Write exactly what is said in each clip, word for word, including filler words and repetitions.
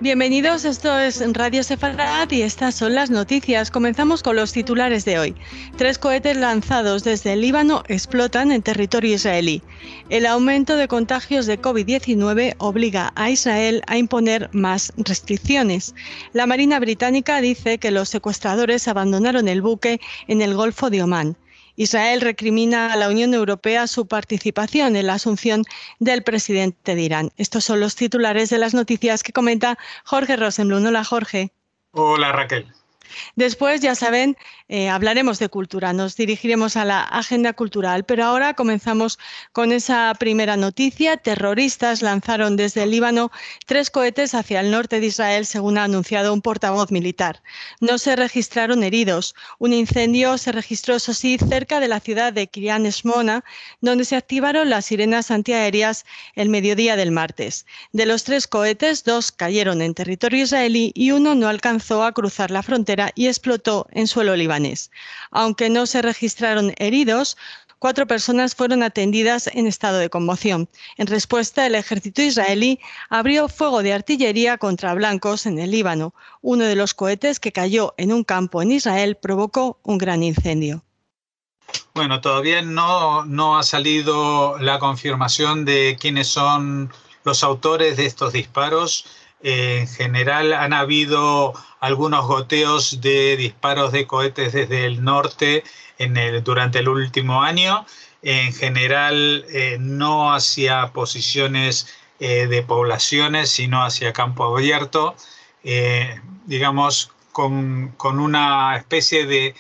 Bienvenidos, esto es Radio Sefarad y estas son las noticias. Comenzamos con los titulares de hoy. Tres cohetes lanzados desde el Líbano explotan en territorio israelí. El aumento de contagios de COVID diecinueve obliga a Israel a imponer más restricciones. La Marina británica dice que los secuestradores abandonaron el buque en el Golfo de Omán. Israel recrimina a la Unión Europea su participación en la asunción del presidente de Irán. Estos son los titulares de las noticias que comenta Jorge Rosenblum. Hola, Jorge. Hola, Raquel. Después, ya saben, eh, hablaremos de cultura, nos dirigiremos a la agenda cultural, pero ahora comenzamos con esa primera noticia. Terroristas lanzaron desde el Líbano tres cohetes hacia el norte de Israel, según ha anunciado un portavoz militar. No se registraron heridos. Un incendio se registró, eso sí, cerca de la ciudad de Kiryat Shmona, donde se activaron las sirenas antiaéreas el mediodía del martes. De los tres cohetes, dos cayeron en territorio israelí y uno no alcanzó a cruzar la frontera y explotó en suelo libanés. Aunque no se registraron heridos, cuatro personas fueron atendidas en estado de conmoción. En respuesta, el ejército israelí abrió fuego de artillería contra blancos en el Líbano. Uno de los cohetes que cayó en un campo en Israel provocó un gran incendio. Bueno, todavía no, no ha salido la confirmación de quiénes son los autores de estos disparos. En general han habido algunos goteos de disparos de cohetes desde el norte en el, durante el último año, en general eh, no hacia posiciones eh, de poblaciones, sino hacia campo abierto, eh, digamos con, con una especie de,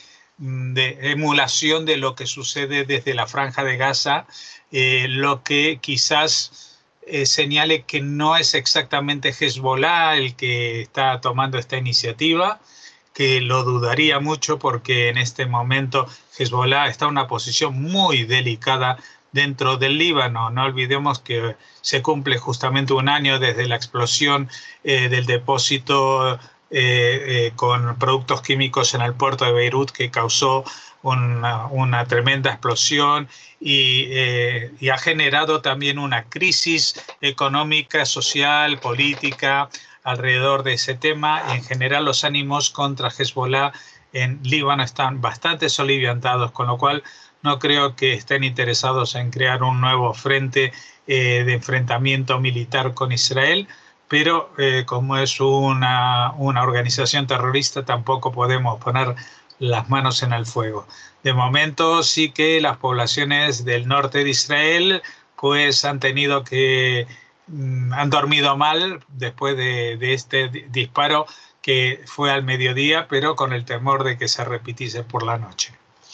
de emulación de lo que sucede desde la Franja de Gaza, eh, lo que quizás Eh, señale que no es exactamente Hezbollah el que está tomando esta iniciativa, que lo dudaría mucho porque en este momento Hezbollah está en una posición muy delicada dentro del Líbano. No olvidemos que se cumple justamente un año desde la explosión eh, del depósito eh, eh, con productos químicos en el puerto de Beirut, que causó una, una tremenda explosión y, eh, y ha generado también una crisis económica, social, política alrededor de ese tema. En general, los ánimos contra Hezbollah en Líbano están bastante soliviantados, con lo cual no creo que estén interesados en crear un nuevo frente eh, de enfrentamiento militar con Israel, pero eh, como es una, una organización terrorista, tampoco podemos poner las manos en el fuego. De momento sí que las poblaciones del norte de Israel pues han tenido que, mm, han dormido mal después de, de este disparo que fue al mediodía, pero con el temor de que se repitiese por la noche.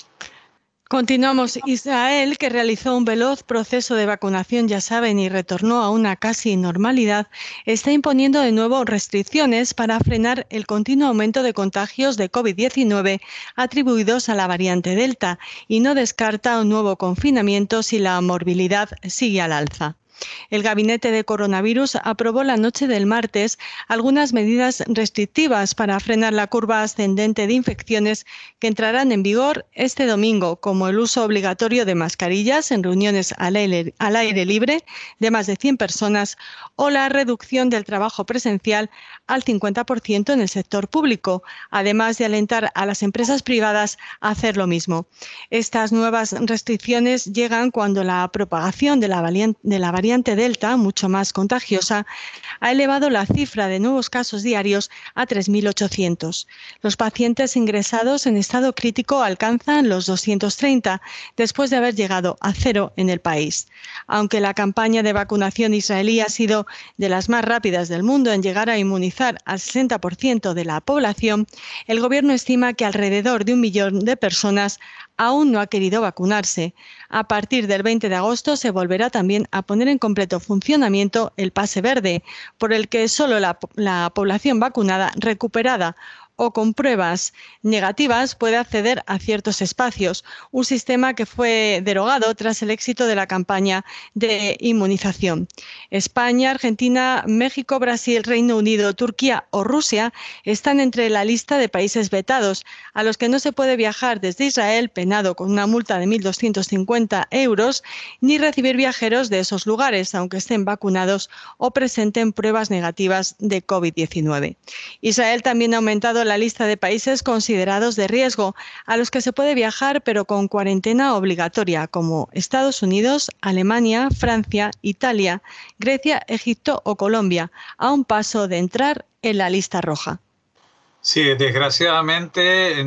Continuamos. Israel, que realizó un veloz proceso de vacunación, ya saben, y retornó a una casi normalidad, está imponiendo de nuevo restricciones para frenar el continuo aumento de contagios de COVID diecinueve atribuidos a la variante Delta y no descarta un nuevo confinamiento si la morbilidad sigue al alza. El Gabinete de Coronavirus aprobó la noche del martes algunas medidas restrictivas para frenar la curva ascendente de infecciones que entrarán en vigor este domingo, como el uso obligatorio de mascarillas en reuniones al aire, al aire libre de más de cien personas o la reducción del trabajo presencial al cincuenta por ciento en el sector público, además de alentar a las empresas privadas a hacer lo mismo. Estas nuevas restricciones llegan cuando la propagación de la variante, de la variante Delta, mucho más contagiosa, ha elevado la cifra de nuevos casos diarios a tres mil ochocientos. Los pacientes ingresados en estado crítico alcanzan los doscientos treinta, después de haber llegado a cero en el país. Aunque la campaña de vacunación israelí ha sido de las más rápidas del mundo en llegar a inmunizar al sesenta por ciento de la población, el gobierno estima que alrededor de un millón de personas aún no ha querido vacunarse. A partir del veinte de agosto se volverá también a poner en completo funcionamiento el pase verde, por el que solo la, la población vacunada recuperada o con pruebas negativas puede acceder a ciertos espacios, un sistema que fue derogado tras el éxito de la campaña de inmunización. España, Argentina, México, Brasil, Reino Unido, Turquía o Rusia están entre la lista de países vetados, a los que no se puede viajar desde Israel, penado con una multa de mil doscientos cincuenta euros, ni recibir viajeros de esos lugares, aunque estén vacunados o presenten pruebas negativas de COVID diecinueve. Israel también ha aumentado la lista de países considerados de riesgo, a los que se puede viajar pero con cuarentena obligatoria, como Estados Unidos, Alemania, Francia, Italia, Grecia, Egipto o Colombia, a un paso de entrar en la lista roja. Sí, desgraciadamente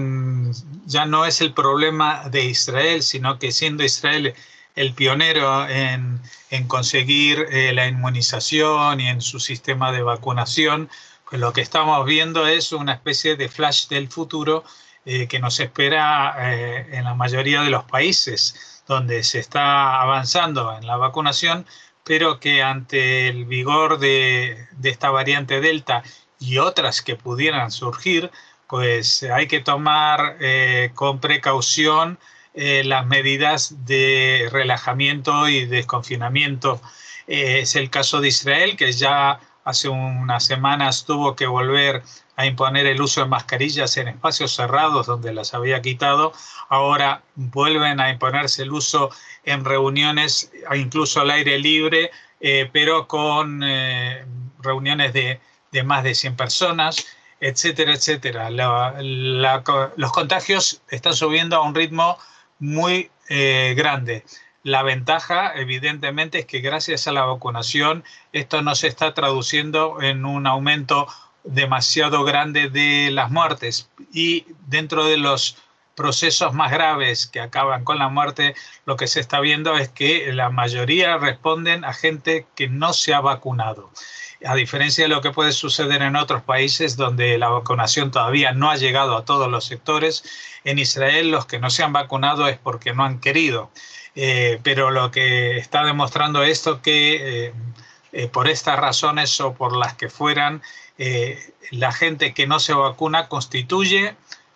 ya no es el problema de Israel, sino que siendo Israel el pionero en, en conseguir eh, la inmunización y en su sistema de vacunación, pues lo que estamos viendo es una especie de flash del futuro eh, que nos espera eh, en la mayoría de los países donde se está avanzando en la vacunación, pero que ante el vigor de, de esta variante Delta y otras que pudieran surgir, pues hay que tomar eh, con precaución eh, las medidas de relajamiento y desconfinamiento. Eh, es el caso de Israel, que ya hace unas semanas tuvo que volver a imponer el uso de mascarillas en espacios cerrados donde las había quitado. Ahora vuelven a imponerse el uso en reuniones, incluso al aire libre, eh, pero con eh, reuniones de, de más de cien personas, etcétera, etcétera. La, la, los contagios están subiendo a un ritmo muy eh, grande. La ventaja, evidentemente, es que gracias a la vacunación esto no se está traduciendo en un aumento demasiado grande de las muertes. Y dentro de los procesos más graves que acaban con la muerte, lo que se está viendo es que la mayoría responden a gente que no se ha vacunado. A diferencia de lo que puede suceder en otros países donde la vacunación todavía no ha llegado a todos los sectores, en Israel los que no se han vacunado es porque no han querido. Eh, pero lo que está demostrando esto que eh, eh, por estas razones o por las que fueran, eh, la gente que no se vacuna constituye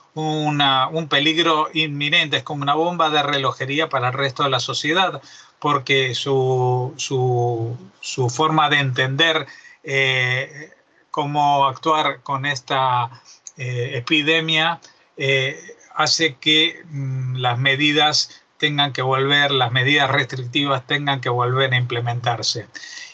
una, un peligro inminente, es como una bomba de relojería para el resto de la sociedad, porque su, su, su forma de entender eh, cómo actuar con esta eh, epidemia eh, hace que mm, las medidas tengan que volver, las medidas restrictivas tengan que volver a implementarse.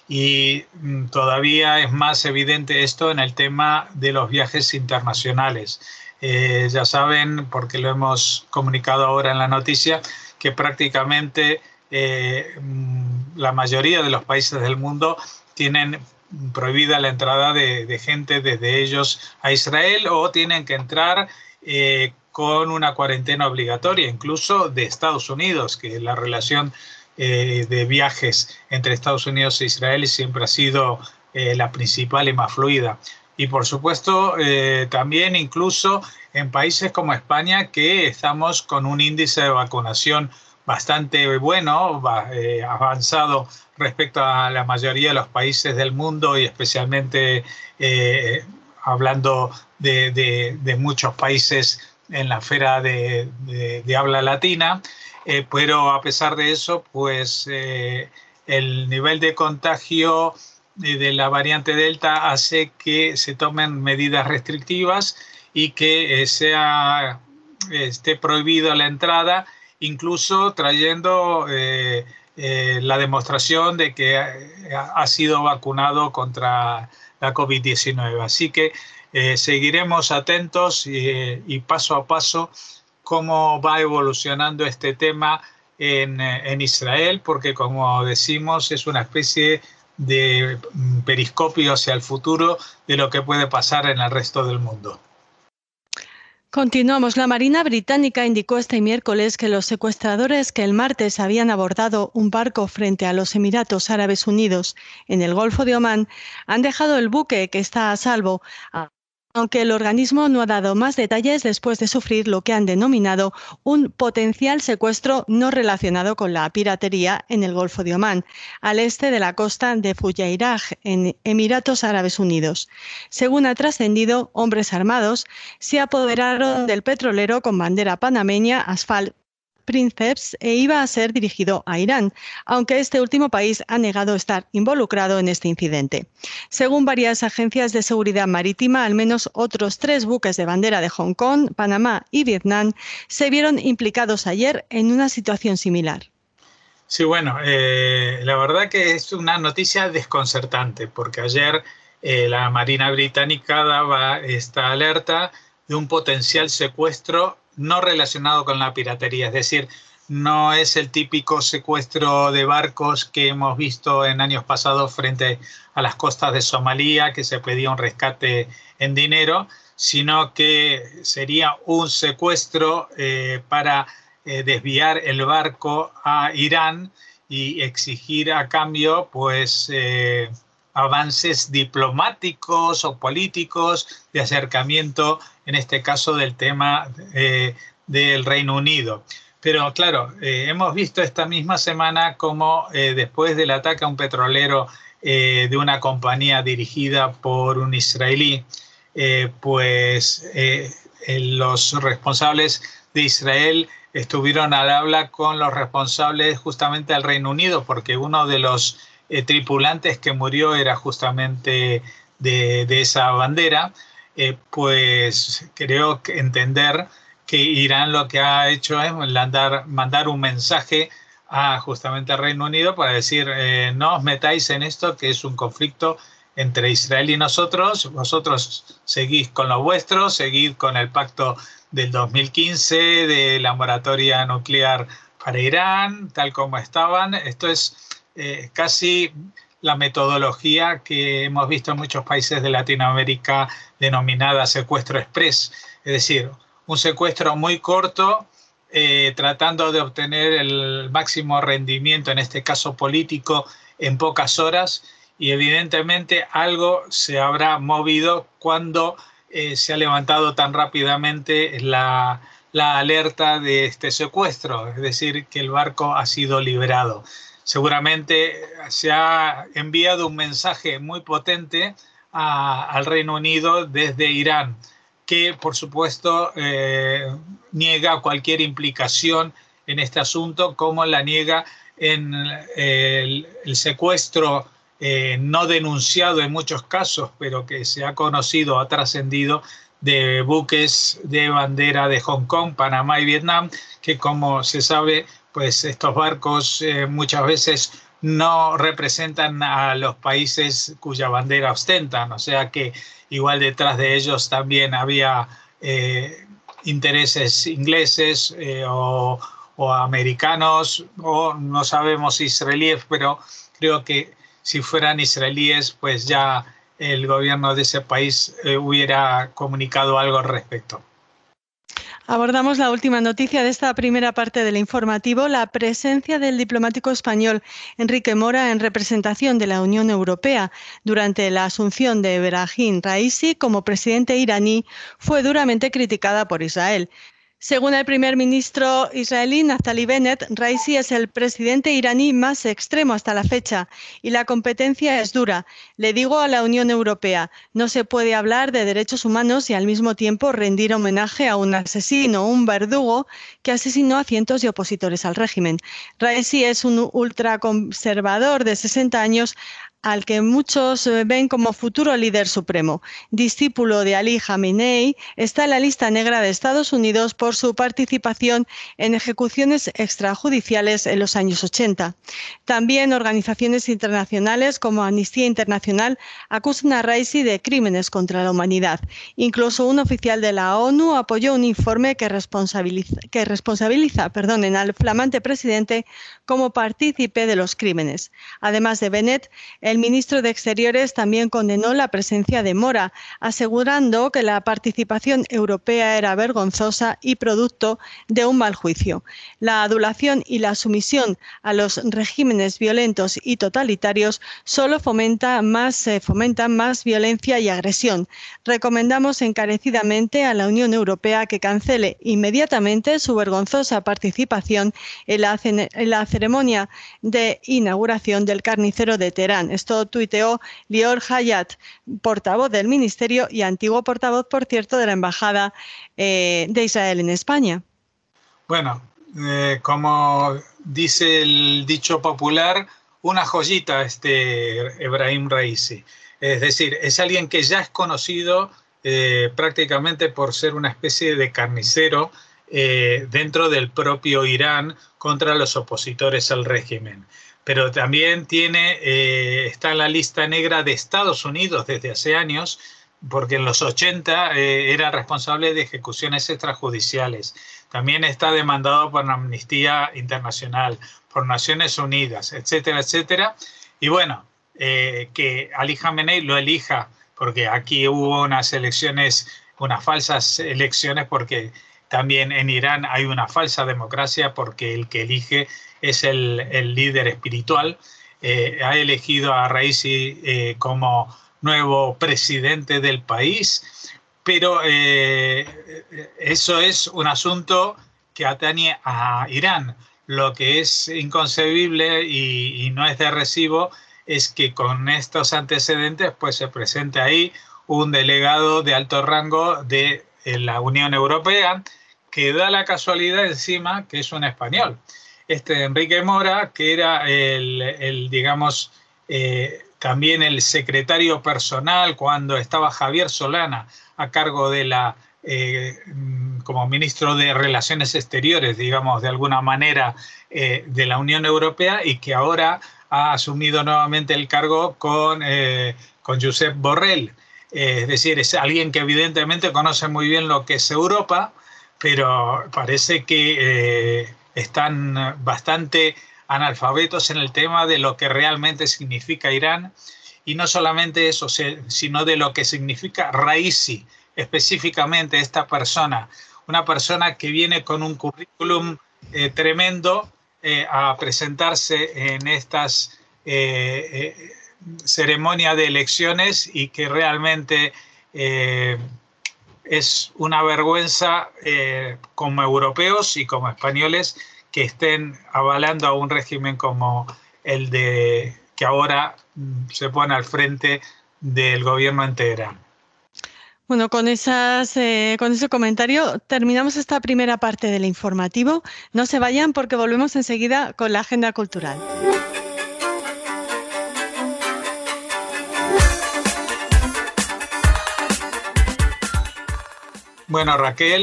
Y mm, todavía es más evidente esto en el tema de los viajes internacionales. Eh, ya saben, porque lo hemos comunicado ahora en la noticia, que prácticamente eh, la mayoría de los países del mundo tienen prohibida la entrada de, de gente desde ellos a Israel, o tienen que entrar eh, con una cuarentena obligatoria, incluso de Estados Unidos, que la relación eh, de viajes entre Estados Unidos e Israel siempre ha sido eh, la principal y más fluida. Y por supuesto, eh, también incluso en países como España, que estamos con un índice de vacunación bastante bueno, eh, avanzado respecto a la mayoría de los países del mundo, y especialmente eh, hablando de, de, de muchos países en la esfera de, de, de habla latina, eh, pero a pesar de eso, pues eh, el nivel de contagio de la variante Delta hace que se tomen medidas restrictivas y que eh, sea, esté prohibida la entrada, incluso trayendo eh, eh, la demostración de que ha, ha sido vacunado contra la COVID diecinueve. Así que eh, seguiremos atentos y, y paso a paso cómo va evolucionando este tema en, en Israel, porque como decimos es una especie de periscopio hacia el futuro de lo que puede pasar en el resto del mundo. Continuamos. La Marina británica indicó este miércoles que los secuestradores que el martes habían abordado un barco frente a los Emiratos Árabes Unidos en el Golfo de Omán han dejado el buque, que está a salvo, aunque el organismo no ha dado más detalles después de sufrir lo que han denominado un potencial secuestro no relacionado con la piratería en el Golfo de Omán, al este de la costa de Fujairah, en Emiratos Árabes Unidos. Según ha trascendido, hombres armados se apoderaron del petrolero con bandera panameña Asfalt Princeps e iba a ser dirigido a Irán, aunque este último país ha negado estar involucrado en este incidente. Según varias agencias de seguridad marítima, al menos otros tres buques de bandera de Hong Kong, Panamá y Vietnam se vieron implicados ayer en una situación similar. Sí, bueno, eh, la verdad que es una noticia desconcertante, porque ayer eh, la Marina Británica daba esta alerta de un potencial secuestro no relacionado con la piratería, es decir, no es el típico secuestro de barcos que hemos visto en años pasados frente a las costas de Somalia, que se pedía un rescate en dinero, sino que sería un secuestro eh, para eh, desviar el barco a Irán y exigir a cambio pues eh, avances diplomáticos o políticos de acercamiento, en este caso del tema eh, del Reino Unido. Pero claro, eh, hemos visto esta misma semana cómo eh, después del ataque a un petrolero eh, de una compañía dirigida por un israelí, eh, pues eh, los responsables de Israel estuvieron al habla con los responsables justamente del Reino Unido, porque uno de los eh, tripulantes que murió era justamente de, de esa bandera. Eh, pues creo que entender que Irán lo que ha hecho es mandar, mandar un mensaje a justamente al Reino Unido para decir eh, no os metáis en esto, que es un conflicto entre Israel y nosotros, vosotros seguís con lo vuestro, seguid con el pacto del dos mil quince de la moratoria nuclear para Irán, tal como estaban. Esto es eh, casi la metodología que hemos visto en muchos países de Latinoamérica denominada secuestro express, es decir, un secuestro muy corto, eh, tratando de obtener el máximo rendimiento, en este caso político, en pocas horas, y evidentemente algo se habrá movido cuando eh, se ha levantado tan rápidamente la, la alerta de este secuestro, es decir, que el barco ha sido liberado. Seguramente se ha enviado un mensaje muy potente a, al Reino Unido desde Irán, que por supuesto eh, niega cualquier implicación en este asunto, como la niega en el, el secuestro eh, no denunciado en muchos casos, pero que se ha conocido, ha trascendido, de buques de bandera de Hong Kong, Panamá y Vietnam, que como se sabe, pues estos barcos eh, muchas veces no representan a los países cuya bandera ostentan, o sea que igual detrás de ellos también había eh, intereses ingleses eh, o, o americanos, o no sabemos israelíes, pero creo que si fueran israelíes, pues ya el gobierno de ese país eh, hubiera comunicado algo al respecto. Abordamos la última noticia de esta primera parte del informativo, la presencia del diplomático español Enrique Mora en representación de la Unión Europea durante la asunción de Ebrahim Raisi como presidente iraní fue duramente criticada por Israel. Según el primer ministro israelí Naftali Bennett, Raisi es el presidente iraní más extremo hasta la fecha y la competencia es dura. Le digo a la Unión Europea, no se puede hablar de derechos humanos y al mismo tiempo rendir homenaje a un asesino, un verdugo que asesinó a cientos de opositores al régimen. Raisi es un ultraconservador de sesenta años al que muchos ven como futuro líder supremo. Discípulo de Ali Khamenei, está en la lista negra de Estados Unidos por su participación en ejecuciones extrajudiciales en los años ochenta. También organizaciones internacionales como Amnistía Internacional acusan a Raisi de crímenes contra la humanidad. Incluso un oficial de la ONU apoyó un informe que responsabiliza, que responsabiliza perdonen, al flamante presidente como partícipe de los crímenes. Además de Bennett, el ministro de Exteriores también condenó la presencia de Mora, asegurando que la participación europea era vergonzosa y producto de un mal juicio. La adulación y la sumisión a los regímenes violentos y totalitarios solo fomenta más, eh, fomentan más violencia y agresión. Recomendamos encarecidamente a la Unión Europea que cancele inmediatamente su vergonzosa participación en la, en la ceremonia de inauguración del carnicero de Teherán. Esto tuiteó Lior Hayat, portavoz del Ministerio y antiguo portavoz, por cierto, de la Embajada eh, de Israel en España. Bueno, eh, como dice el dicho popular, una joyita este Ebrahim Raisi. Es decir, es alguien que ya es conocido eh, prácticamente por ser una especie de carnicero eh, dentro del propio Irán contra los opositores al régimen. Pero también tiene, eh, está en la lista negra de Estados Unidos desde hace años, porque en los ochenta eh, era responsable de ejecuciones extrajudiciales. También está demandado por Amnistía Internacional, por Naciones Unidas, etcétera, etcétera. Y bueno, eh, que Ali Khamenei lo elija, porque aquí hubo unas elecciones, unas falsas elecciones, porque también en Irán hay una falsa democracia, porque el que elige es el, el líder espiritual. Eh, ha elegido a Raisi eh, como nuevo presidente del país, pero eh, eso es un asunto que atañe a Irán. Lo que es inconcebible y, y no es de recibo es que con estos antecedentes pues se presente ahí un delegado de alto rango de la Unión Europea que da la casualidad encima que es un español. Este Enrique Mora, que era el, el digamos, eh, también el secretario personal cuando estaba Javier Solana a cargo de la, eh, como ministro de Relaciones Exteriores, digamos, de alguna manera, eh, de la Unión Europea, y que ahora ha asumido nuevamente el cargo con, eh, con Josep Borrell. Eh, es decir, es alguien que evidentemente conoce muy bien lo que es Europa, pero parece que eh, están bastante analfabetos en el tema de lo que realmente significa Irán, y no solamente eso, sino de lo que significa Raisi, específicamente esta persona, una persona que viene con un currículum eh, tremendo eh, a presentarse en estas eh, eh, ceremonias de elecciones, y que realmente eh, es una vergüenza eh, como europeos y como españoles que estén avalando a un régimen como el de que ahora se pone al frente del gobierno en Teherán. Bueno, con, esas, eh, con ese comentario terminamos esta primera parte del informativo. No se vayan porque volvemos enseguida con la agenda cultural. Bueno, Raquel,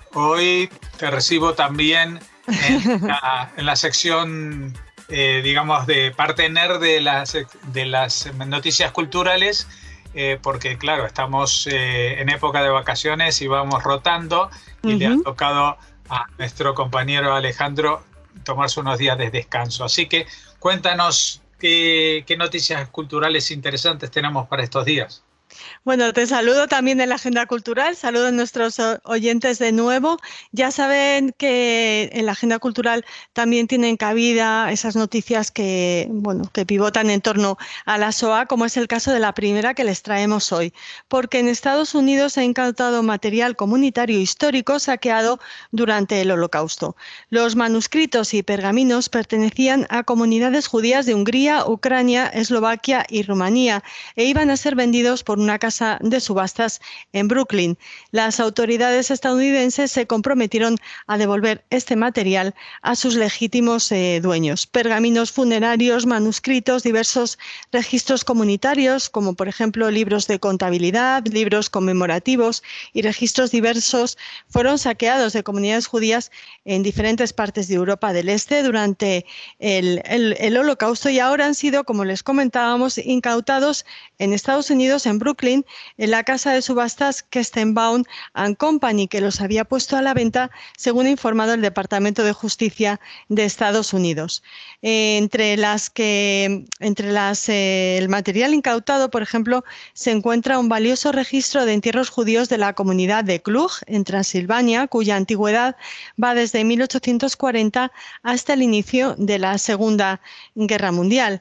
hoy te recibo también en la, en la sección, eh, digamos, de parte nerd de las, de las noticias culturales, eh, porque, claro, estamos eh, en época de vacaciones y vamos rotando, y uh-huh. le ha tocado a nuestro compañero Alejandro tomarse unos días de descanso. Así que cuéntanos qué, qué noticias culturales interesantes tenemos para estos días. Bueno, te saludo también en la agenda cultural, saludo a nuestros oyentes de nuevo. Ya saben que en la agenda cultural también tienen cabida esas noticias que, bueno, que pivotan en torno a la Shoah, como es el caso de la primera que les traemos hoy, porque en Estados Unidos se ha incautado material comunitario histórico saqueado durante el Holocausto. Los manuscritos y pergaminos pertenecían a comunidades judías de Hungría, Ucrania, Eslovaquia y Rumanía e iban a ser vendidos por una casa de subastas en Brooklyn. Las autoridades estadounidenses se comprometieron a devolver este material a sus legítimos eh, dueños. Pergaminos funerarios, manuscritos, diversos registros comunitarios, como por ejemplo libros de contabilidad, libros conmemorativos y registros diversos, fueron saqueados de comunidades judías en diferentes partes de Europa del Este durante el, el, el Holocausto, y ahora han sido, como les comentábamos, incautados en Estados Unidos, en Brooklyn, en la casa de subastas Kestenbaum and Company, que los había puesto a la venta, según ha informado el Departamento de Justicia de Estados Unidos. Eh, entre las que, entre las, eh, el material incautado, por ejemplo, se encuentra un valioso registro de entierros judíos de la comunidad de Cluj, en Transilvania, cuya antigüedad va desde mil ochocientos cuarenta hasta el inicio de la Segunda Guerra Mundial.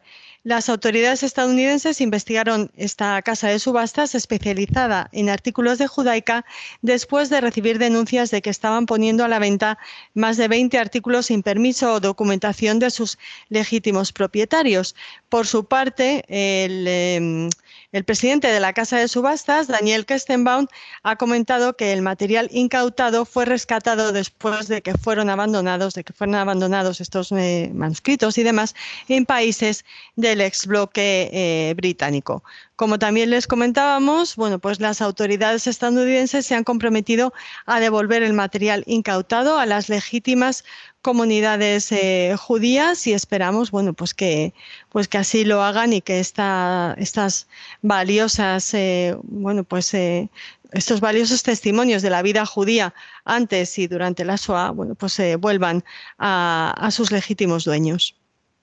Las autoridades estadounidenses investigaron esta casa de subastas especializada en artículos de Judaica después de recibir denuncias de que estaban poniendo a la venta más de veinte artículos sin permiso o documentación de sus legítimos propietarios. Por su parte, el, eh, el presidente de la casa de subastas, Daniel Kestenbaum, ha comentado que el material incautado fue rescatado después de que fueron abandonados, de que fueron abandonados estos eh, manuscritos y demás en países del exbloque eh, británico. Como también les comentábamos, bueno, pues las autoridades estadounidenses se han comprometido a devolver el material incautado a las legítimas comunidades eh, judías y esperamos, bueno, pues que, pues que así lo hagan y que esta, estas valiosas, eh, bueno, pues eh, estos valiosos testimonios de la vida judía antes y durante la Shoah, bueno, pues eh, vuelvan a, a sus legítimos dueños.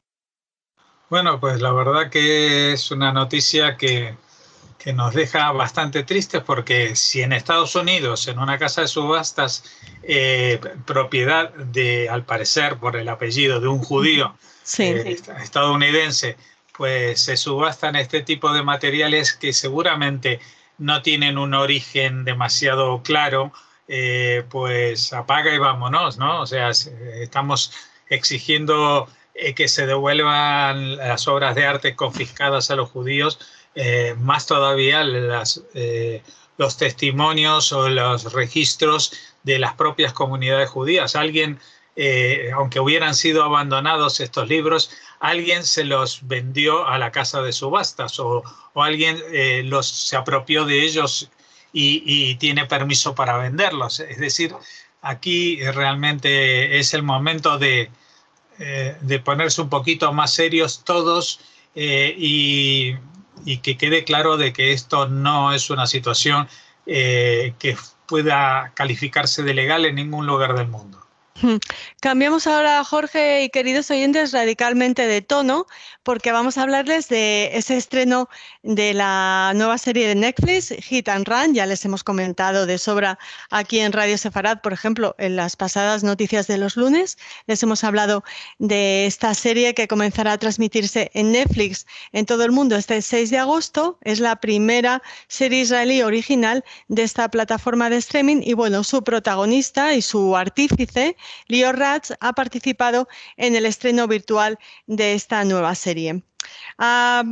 Bueno, pues la verdad que es una noticia que, que nos deja bastante tristes porque si en Estados Unidos, en una casa de subastas, eh, propiedad de, al parecer, por el apellido de un judío sí, eh, sí. estadounidense, pues se subastan este tipo de materiales que seguramente no tienen un origen demasiado claro, eh, pues apaga y vámonos, ¿no? O sea, estamos exigiendo eh, que se devuelvan las obras de arte confiscadas a los judíos, eh, más todavía las, eh, los testimonios o los registros de las propias comunidades judías. Alguien, eh, aunque hubieran sido abandonados estos libros, alguien se los vendió a la casa de subastas o, o alguien eh, los, se apropió de ellos y, y tiene permiso para venderlos. Es decir, aquí realmente es el momento de, eh, de ponerse un poquito más serios todos eh, y, y que quede claro de que esto no es una situación eh, que pueda calificarse de legal en ningún lugar del mundo. Cambiamos ahora, Jorge y queridos oyentes, radicalmente de tono, porque vamos a hablarles de ese estreno de la nueva serie de Netflix, Hit and Run. Ya les hemos comentado de sobra aquí en Radio Sefarad, por ejemplo, en las pasadas noticias de los lunes. Les hemos hablado de esta serie que comenzará a transmitirse en Netflix en todo el mundo este seis de agosto. Es la primera serie israelí original de esta plataforma de streaming y, bueno, su protagonista y su artífice, Lior Ratz, ha participado en el estreno virtual de esta nueva serie. Ha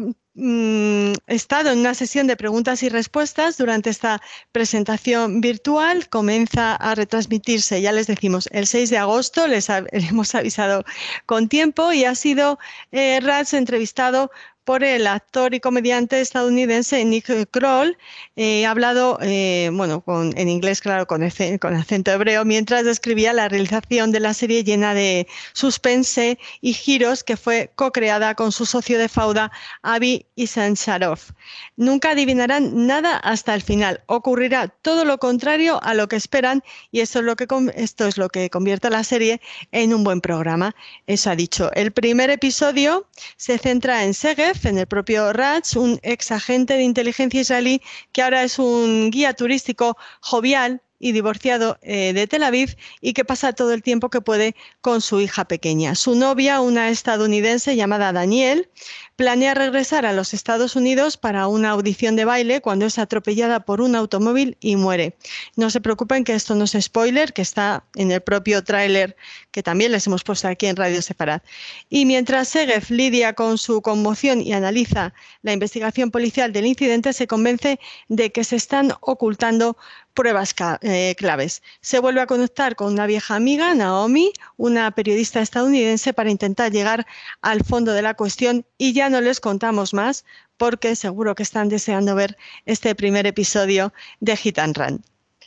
mm, estado en una sesión de preguntas y respuestas durante esta presentación virtual. Comienza a retransmitirse, ya les decimos, el seis de agosto, les ha, hemos avisado con tiempo, y ha sido eh, Ratz entrevistado por el actor y comediante estadounidense Nick Kroll. Eh, ha hablado, eh, bueno, con, en inglés, claro, con, ese, con acento hebreo, mientras describía la realización de la serie llena de suspense y giros que fue co-creada con su socio de fauda, Avi Isancharov. Nunca adivinarán nada hasta el final. Ocurrirá todo lo contrario a lo que esperan y esto es lo que, esto es lo que convierte a la serie en un buen programa. Eso ha dicho. El primer episodio se centra en Segev, en el propio Ratz, un ex agente de inteligencia israelí que ahora es un guía turístico jovial y divorciado eh, de Tel Aviv y que pasa todo el tiempo que puede con su hija pequeña. Su novia, una estadounidense llamada Daniel, planea regresar a los Estados Unidos para una audición de baile cuando es atropellada por un automóvil y muere. No se preocupen que esto no es spoiler, que está en el propio tráiler que también les hemos puesto aquí en Radio Sefarad. Y mientras Segev lidia con su conmoción y analiza la investigación policial del incidente, se convence de que se están ocultando pruebas eh, claves. Se vuelve a conectar con una vieja amiga, Naomi, una periodista estadounidense, para intentar llegar al fondo de la cuestión, y ya no les contamos más porque seguro que están deseando ver este primer episodio de Hit and Run.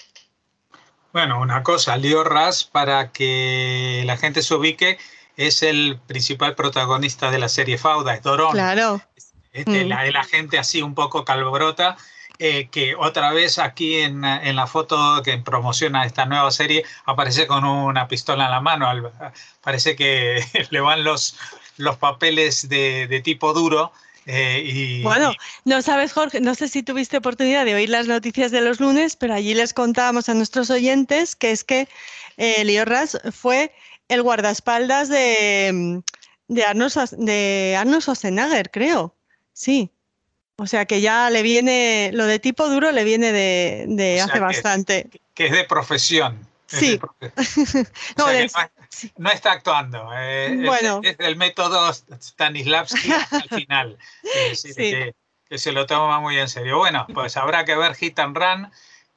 Bueno, una cosa, Lior Ratz, para que la gente se ubique, es el principal protagonista de la serie Fauda, es Doron. Claro. Este, mm. la, la gente así un poco calbrota, eh, que otra vez aquí en, en la foto que promociona esta nueva serie aparece con una pistola en la mano. Parece que le van los, los papeles de, de tipo duro. Eh, y, bueno, y... no sabes, Jorge, no sé si tuviste oportunidad de oír las noticias de los lunes, pero allí les contábamos a nuestros oyentes que es que eh, Lior Ratz fue el guardaespaldas de, de Arnold, de Arnold Schwarzenegger, creo. Sí. O sea que ya le viene, lo de tipo duro le viene de, de hace bastante. Que, que es de profesión. Sí. Es de profesión. O no, sea de, que no, sí. no está actuando. Eh, bueno. es, es del método Stanislavski al final. Es decir, sí. que, que se lo toma muy en serio. Bueno, pues habrá que ver Hit and Run,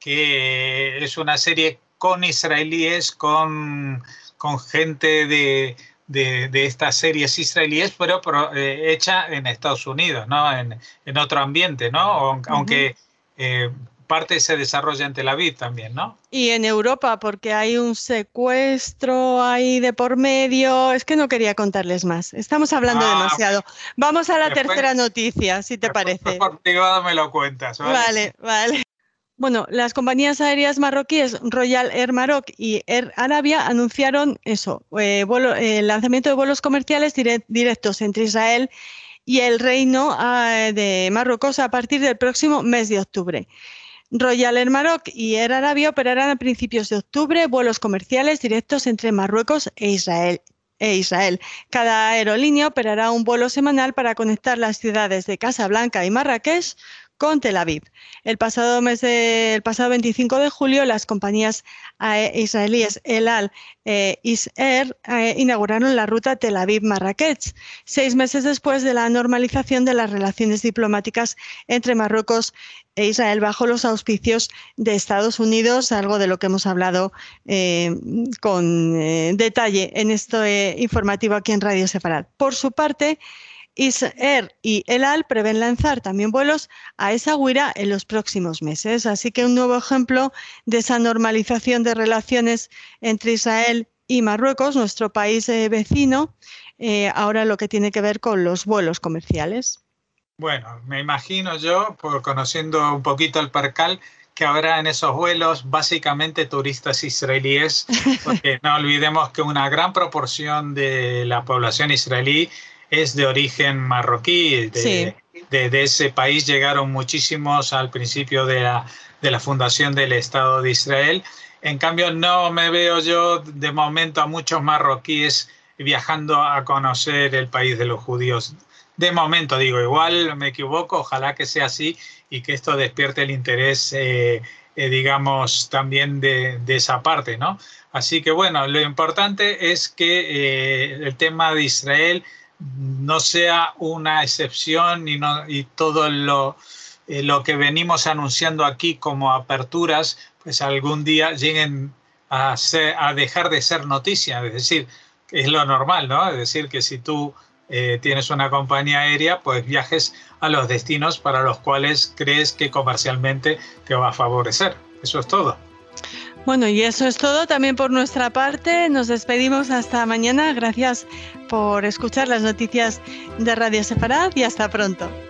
que es una serie con israelíes, con, con gente de... De, de estas series israelíes, pero, pero eh, hecha en Estados Unidos, ¿no? En, en otro ambiente, ¿no? Aunque uh-huh. eh, parte se desarrolla en Tel Aviv también, ¿no? Y en Europa, porque hay un secuestro ahí de por medio. Es que no quería contarles más. Estamos hablando ah, demasiado. Vamos a la después, tercera noticia, si te después, parece. Por privado me lo cuentas, ¿vale? Vale, vale. Bueno, las compañías aéreas marroquíes Royal Air Maroc y Air Arabia anunciaron eso, eh, vuelo, eh, el lanzamiento de vuelos comerciales direct, directos entre Israel y el Reino eh, de Marruecos a partir del próximo mes de octubre. Royal Air Maroc y Air Arabia operarán a principios de octubre vuelos comerciales directos entre Marruecos e Israel. E Israel. Cada aerolínea operará un vuelo semanal para conectar las ciudades de Casablanca y Marrakech con Tel Aviv. El pasado mes de, el pasado veinticinco de julio, las compañías eh, israelíes El Al e eh, Isair eh, inauguraron la ruta Tel Aviv-Marrakech, seis meses después de la normalización de las relaciones diplomáticas entre Marruecos e Israel bajo los auspicios de Estados Unidos, algo de lo que hemos hablado eh, con eh, detalle en este eh, informativo aquí en Radio Sefarad. Por su parte, Isair y El Al prevén lanzar también vuelos a Essaouira en los próximos meses. Así que un nuevo ejemplo de esa normalización de relaciones entre Israel y Marruecos, nuestro país eh, vecino, eh, ahora lo que tiene que ver con los vuelos comerciales. Bueno, me imagino yo, por conociendo un poquito el percal, que habrá en esos vuelos básicamente turistas israelíes, porque no olvidemos que una gran proporción de la población israelí es de origen marroquí. De, sí. de, de ese país llegaron muchísimos al principio de la, de la fundación del Estado de Israel. En cambio, no me veo yo de momento a muchos marroquíes viajando a conocer el país de los judíos. De momento, digo, igual me equivoco, ojalá que sea así y que esto despierte el interés, eh, eh, digamos, también de, de esa parte, ¿no? Así que, bueno, lo importante es que eh, el tema de Israel no sea una excepción y, no, y todo lo, eh, lo que venimos anunciando aquí como aperturas, pues algún día lleguen a, ser, a dejar de ser noticia. Es decir, es lo normal, ¿no? Es decir, que si tú eh, tienes una compañía aérea, pues viajes a los destinos para los cuales crees que comercialmente te va a favorecer. Eso es todo. Bueno, y eso es todo también por nuestra parte. Nos despedimos hasta mañana. Gracias por escuchar las noticias de Radio Sefarad y hasta pronto.